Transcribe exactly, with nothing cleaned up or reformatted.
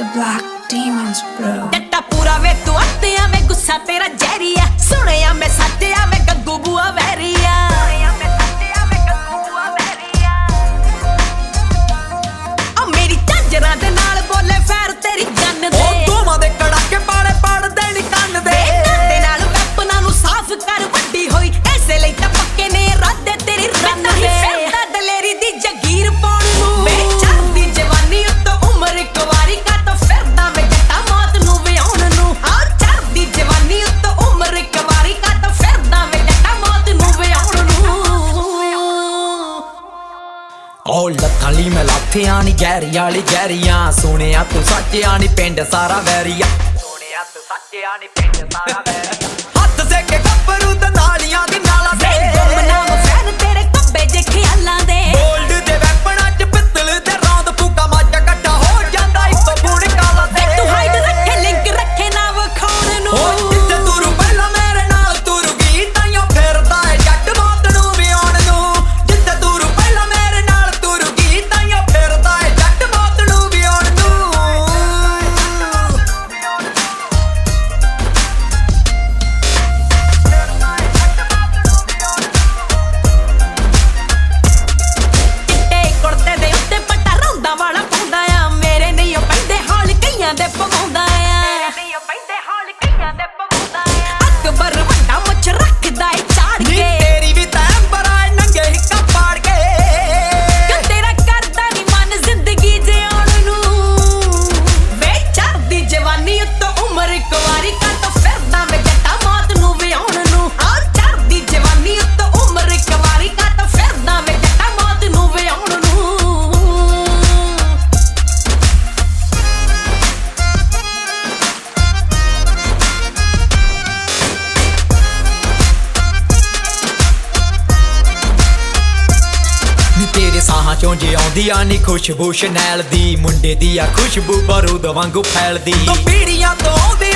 black demons, bro. जट्टा पूरा वे तू आते वे गुस्सा तेरा जहरिया सुने मैं सत्या वे गग्गू बुआ वैरिया मेरी झांजरा दे नाल बोले फैर तेरी गन दे दोवां दे कड़ाके पाले पड़ देनी कन्न दे दे नाल वेपना नु साफ कर वड्डी होई ऐसे लई तां पक्के ने इरादे तेरी रन दे फिरदा दलेरी दी जगीर पाउण नू वे चढ़दी जवानी उत्तों उम्र इक वारी का तां फिरदा वे जट्टा मौत नू विआउण नू आ चढ़दी जवानी उत्तों उम्र इक वारी का तां फिरदा वे जट्टा मौत नू विआउण नू ओ लत्थां ली मैं लाथियां नी गैरी आली गैरियां सुनिया तू सच्चिया नी पिंड सारा वैरिया सुनिया तू सच्चिया नी पिंड सारा वैरिया हत्थ से के गब्बरू ते नालियां दी नाला वे गुमनाम फैन तेरे कब्बे जे ख्यालां दे गोल्ड दे वेपना च पित्तल ते रौंद फूका माचा कट्ठा हो जांदा इक बूढ़ काला ते तू हाइड रखे लिंक रखे ना वखाउण नू ओ जिथे तुरू पहला मेरे नाल तुरू गई ताइयों फिरदा है जट मौत नू विआउण नू जिथे तुरू पहला मेरे नाल तुरू गई ताइयों फिरदा है जट मौत नू विआउण नू ਚਿੱਟੇ ਕੁੜਤੇ ਦੇ ਉੱਤੇ ਪੱਟਾ ਰੌਂਦਾ ਵਾਲਾ ਪਾਉਂਦਾ ਆ ਮੇਰੇ ਨਹੀਂ ਉਹ ਪੈਂਦੇ ਹਾਲ ਕਈਆਂ ਦੇ ਪਵਾਉਂਦਾ ਆ ਮੇਰੇ ਨਹੀਂ ਉਹ ਪੈਂਦੇ ਹਾਲ ਕਈਆਂ ਦੇ ਪਵਾਉਂਦਾ ਆ ਅਕਬਰ ਵੱਡਾ ਮੁੱਛ ਰੱਖਦਾ ਏ ਝਾੜ ਨੀ ਕੇ ਤੇਰੀ ਵੀ ਤਾਂ ਬਰਾਏ ਨੰਗੇ ਹਿੱਕਾ ਪਾੜ ਕੇ ਕਿ ਤੇਰਾ ਕਰਦਾ ਨਹੀਂ ਮਨ ਜ਼ਿੰਦਗੀ ਜਿਉਣ ਨੂੰ ਵੇ ਚੜਦੀ ਜਵਾਨੀ ਉੱਤੋਂ ਉਮਰ ਇੱਕ ਵਾਰੀ ਕਾ ਤਾਂ ਫਿਰਦਾ ਵੇ ਜੱਟਾ ਮੌਤ ਨੂੰ ਵਿਆਉਣ ਨੂੰ ਆ ਚੜਦੀ ਜਵਾਨੀ ਉੱਤੋਂ ਉਮਰ ਇੱਕ ਵਾਰੀ ਕਾ ਤਾਂ ਫਿਰਦਾ ਵੇ ਜੱਟਾ ਮੌਤ ਨੂੰ ਵਿਆਉਣ ਨੂੰ ਨੀ ਤੇਰੇ ਸਾਹਾਂ ਚੋਂ ਜੇ ਆਉਂਦੀ ਆ ਨੀ ਖੁਸ਼ਬੂ ਸ਼ਨੈਲ ਦੀ ਮੁੰਡੇ ਦੀ ਆ ਖੁਸ਼ਬੂ ਬਾਰੂਦ ਵਾਂਗੂ ਫੈਲਦੀ ਤੂੰ ਪੀੜੀਆਂ ਤੋਂ ਆਉਂਦੀ